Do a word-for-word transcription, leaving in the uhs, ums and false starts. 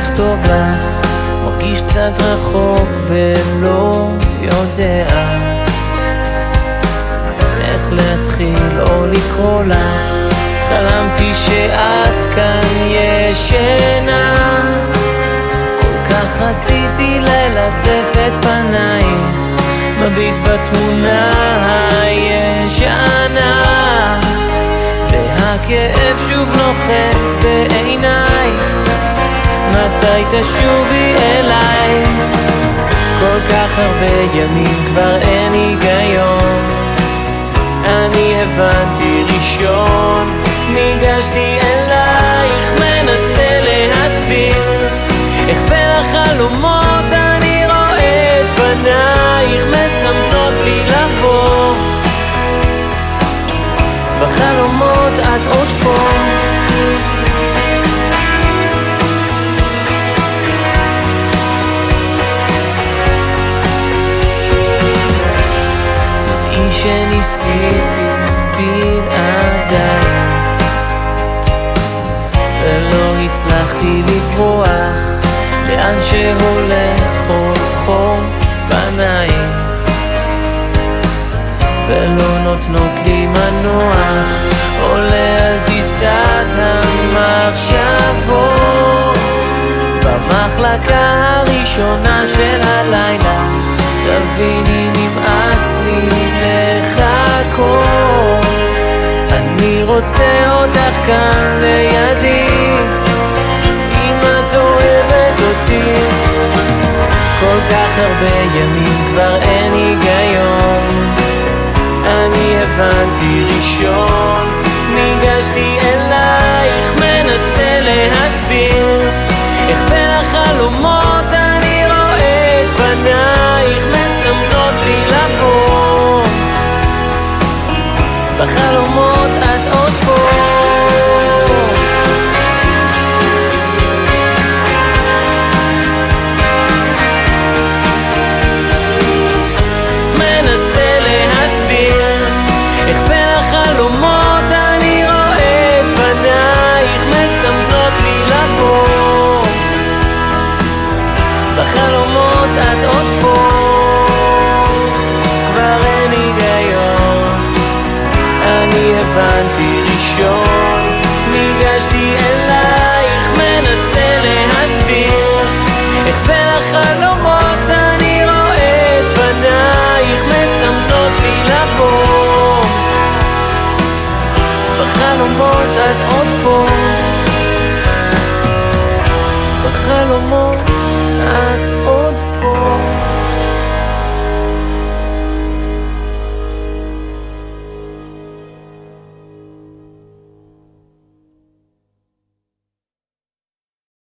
לכתוב לך, מרגיש קצת רחוק ולא יודע איך להתחיל או לקרוא לך. חלמתי שאת כאן ישנה, כל כך רציתי ללטף את פנייך, מביט בתמונה הישנה, והכאב שוב נוחת בעיניי. מתי תשובי אליי? כל כך הרבה ימים כבר אין היגיון, אני הבנתי ראשון, ניגשתי אלייך, מנסה להסביר איך בין החלומות אני רואה את פנייך, מסמנות לי לבוא, בחלומות את עוד פה. תראי שניסיתי בלעדייך ולא הצלחתי לברוח, לאן שהולך הולכות פנייך ולא נותנות לי מנוח, עולה על טיסת המחשבות במחלקה הראשונה של הלילה. תביני נמאס לי לחכות, אני רוצה אותך כאן לידי, אם את אוהבת אותי. כל כך הרבה ימים כבר אין היגיון, אני הבנתי ראשון, ניגשתי אלייך, מנסה להסביר איך בין החלומות אני רואה את פנייך, מסמנות לי לבוא, בחלומות את עוד פה. מנסה להסביר איך בין החלומות אני רואה את פנייך, מסמנות לי לבוא, בחלומות את עוד פה. כבר אין היגיון, אני הבנתי ראשון, ניגשתי אלייך, מנסה להסביר איך בין החלומות אני רואה את פנייך, מסמנות לי לבוא, בחלומות את עוד פה.